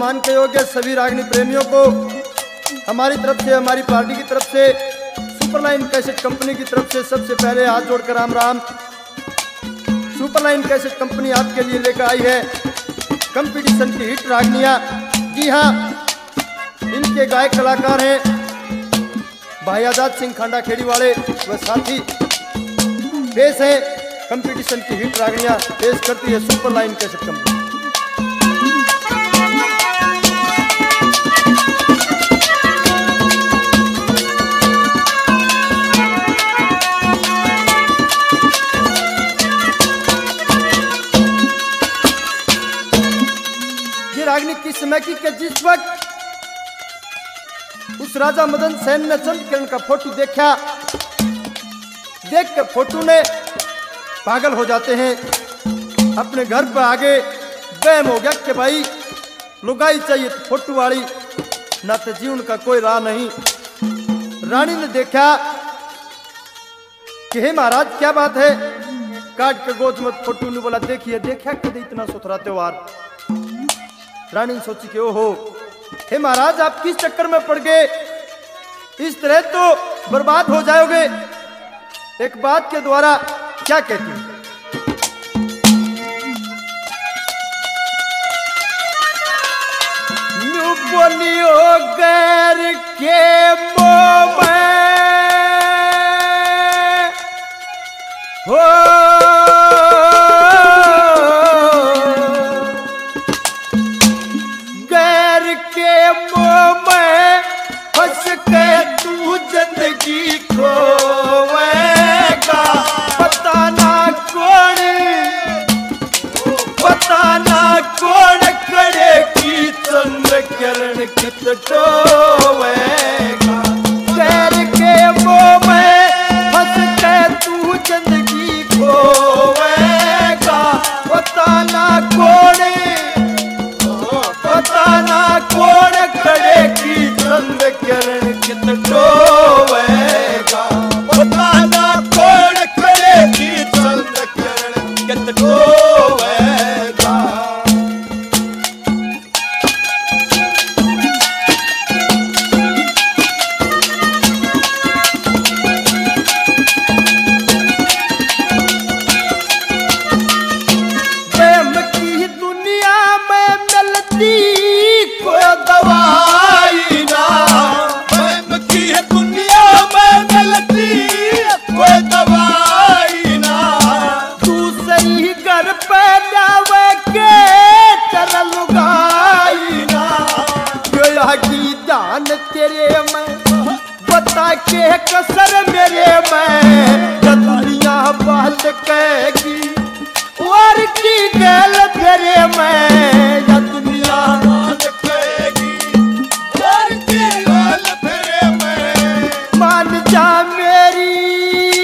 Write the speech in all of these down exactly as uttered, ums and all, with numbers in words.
सम्मान के योग्य सभी रागनी प्रेमियों को हमारी तरफ से, हमारी पार्टी की तरफ से, सुपरलाइन कैसेट कंपनी की तरफ से सबसे पहले हाथ जोड़कर Ram Ram. Superline cassette company आपके लिए लेकर आई है कंपटीशन की हिट रागनियां। जी हाँ, इनके गायक कलाकार हैं भाई आजाद सिंह खांडा खेड़ी वाले व साथी। पेश है कंपटीशन की हिट रागनियां, पेश करती है सुपरलाइन कैसेट कंपनी। ये रागनी किस समय की के जिस वक्त उस राजा मदन सेन ने चंद किरण का फोटो देखा, देख कर फोटो ने पागल हो जाते हैं। अपने घर पर आगे वहम हो गया कि भाई लुगाई चाहिए तो फोटो वाली, ना तो जीवन का कोई राह नहीं। रानी ने देखा कि हे महाराज क्या बात है, काट के गोद मत फोटो ने बोला देखिए देखा कभी इतना सुथरा त्योहार। रानी ने सोची कि ओहो हे महाराज आप किस चक्कर में पड़ गए, इस तरह तो बर्बाद हो जाओगे। एक बात के द्वारा क्या कहती है, बोलियो गैर के मोह में हो गैर के मोह में फंस के तू जिंदगी खोवेगा। पता ना कौन पता ना कौन करे की चंद्र किरण कित टोवेगा। गैर के मोह में फंस के तू जिंदगी खोवेगा। पता ना कौन पता ना कौन करे की चंद्र किरण कित टोवेगा। पता ना कौन करे की चंद्र किरण कित टोवेगा। प्रेम की दुनिया में मिलती कोई दवाई ना, प्रेम की दुनिया में मिलती कोई दवाई ना। तू सही घर पे जावे के चल लुगाई ना। गया की जान तेरे में बता के कसर मेरे में, दुनिया बात कहेगी और की गल तेरे में। दुनिया बात कहेगी और की गल तेरे में। मान जा मेरी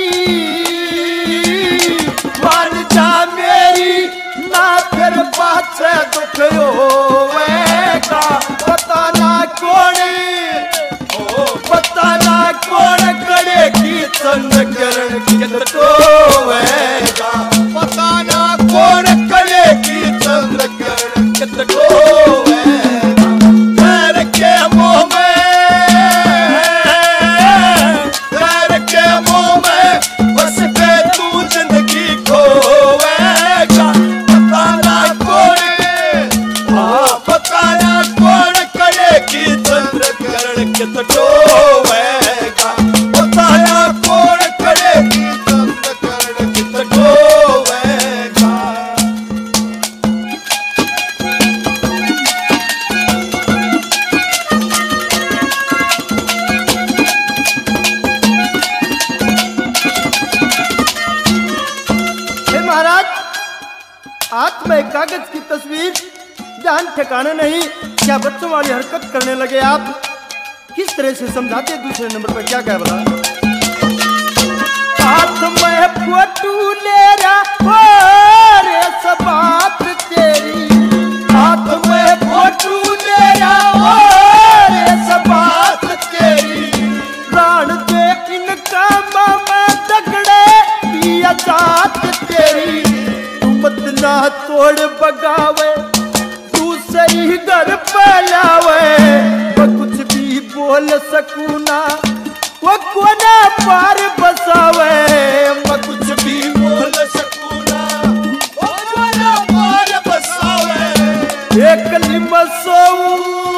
मान जा मेरी ना फिर बात से दुख होवेगा। पता ना कौन पता ना कौन करे की चंद्र किरण कित टोवेगा। पता ना कौन करे की चंद्र किरण कित टोवेगा। गैर के मोह में गैर के मोह में बस के तू जिंदगी खोवेगा। पता ना कौन पता ना कौन करे की चंद्र किरण कित टोवेगा। पता ना कौन करे की चंद्र किरण कित टोवेगा। हे महाराज हाथ में कागज की तस्वीर, ध्यान ठिकाने नहीं, क्या बच्चों वाली हरकत करने लगे आप। किस तरह से समझाते दूसरे नंबर पर क्या क्या बता। हाथ में फोटो ले रहा रे सब बात तेरी। हाथ में फोटो ले रहा रे सब बात तेरी। प्राण दे इनका मामा दगड़े पिया जात तेरी। तू मत ना तोड़ बगावे तू सही घर पे सकूना वो कोना पार बसावे मैं कुछ भी बोल सकूना वो कोना पार बसावे एक लिम सोऊ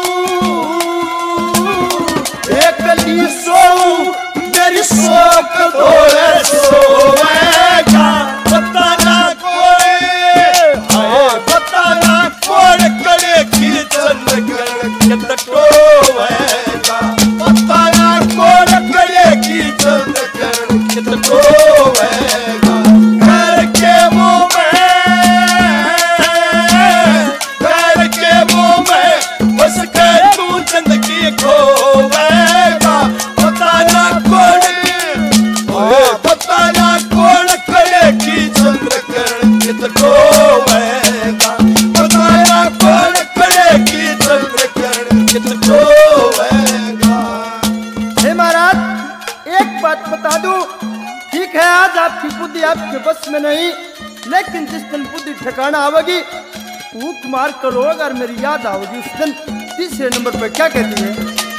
एक ली सोऊ मेरी शोक धोए सोएगा पता ना कोई हाय पता ना कोई करे की चंद्रकरण के तटोवेगा पता ना कोई करे की चंद्रकरण के तटोवेगा घर के मुंह में घर के मुंह में बस के तू जिंदगी खोवेगा पता ना कौन पता ना कौन करे की चंद्रकरण के तटोवेगा पता ना कौन करे की चंद्रकरण के तटोवेगा। हे महाराज एक बात बता दूं, ठीक है आज आपकी बुद्धि आपके बस में नहीं, लेकिन जिस दिन बुद्धि ठिकाना आवेगी फूक मार करो अगर मेरी याद आओगी उस दिन तीसरे नंबर पर क्या कहती है।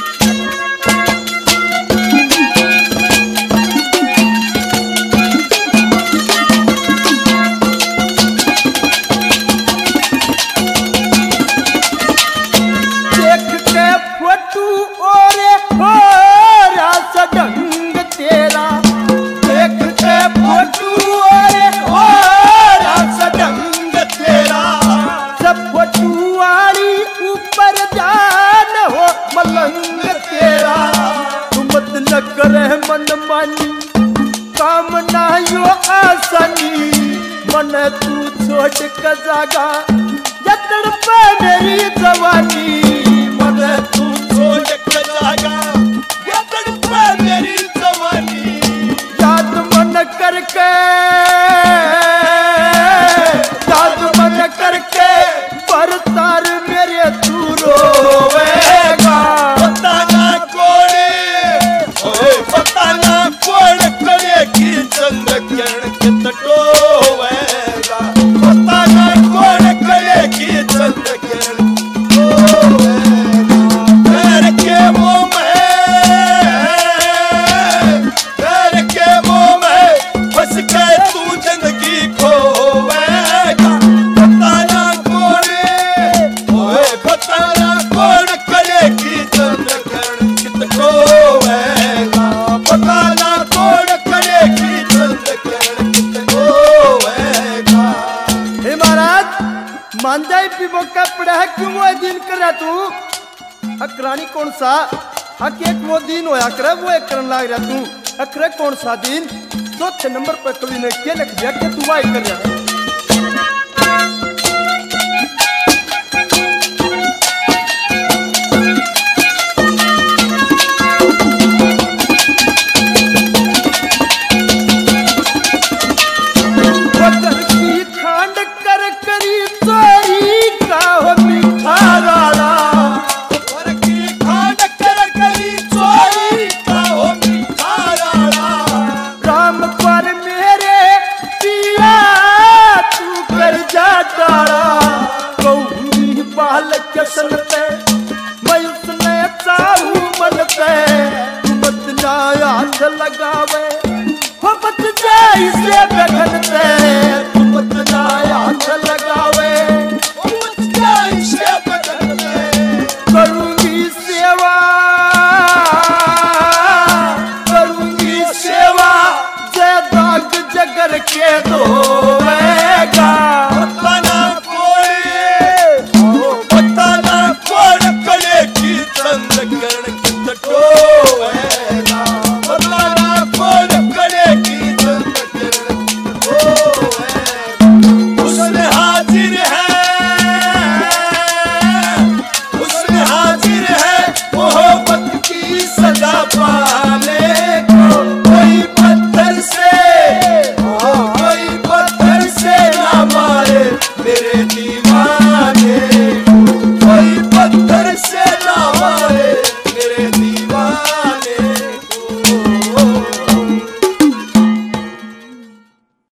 देख के फोटू और होरा सडंग तेरा देख के फोटू और होरा सडंग तेरा सब फोटू वाली ऊपर जान हो मलंग तेरा तुम मत न करे मन मानी काम ना यो आसानी मन तू छोड़ के जागा जतन पे मेरी जवानी मन तू छोड़ के जागा जतन पे मेरी जवानी याद मन करके याद मन करके पर तार मेरे तू रोवेगा पता ना कौन ओए पता ना कौन करे की चंद्रकरण के तटोवेगा पता ना कौन करे की चंद्रकरण घर के मुंह में घर के मुंह में फंस के तू जिंदगी खोवेगा पता ना कौन ओए पता ना कौन करे की चंद्रकरण के तटोवेगा पता ना कौन करे की चंद्रकरण के तटोवेगा। हे महाराज मान जाए भी मौका पड़ा है क्यों वो दिन कर तू अकरानी कौन सा हक एक वो दिन होया करे वो एक करन लाग रहा तू अकरे कौन सा दिन चौथे नंबर पर कवि ने क्या लिख दिया कि तू वाई कर रहा चलते मैं उसने चाहू मन पे मत ना हाथ लगावे हो बच जाए से बगन पे मत ना हाथ लगावे हो बच जाए से बगन पे करूंगी सेवा करूंगी सेवा जय दाग जगर के धोएगा पता ना चंद्रकरण के तटोवेगा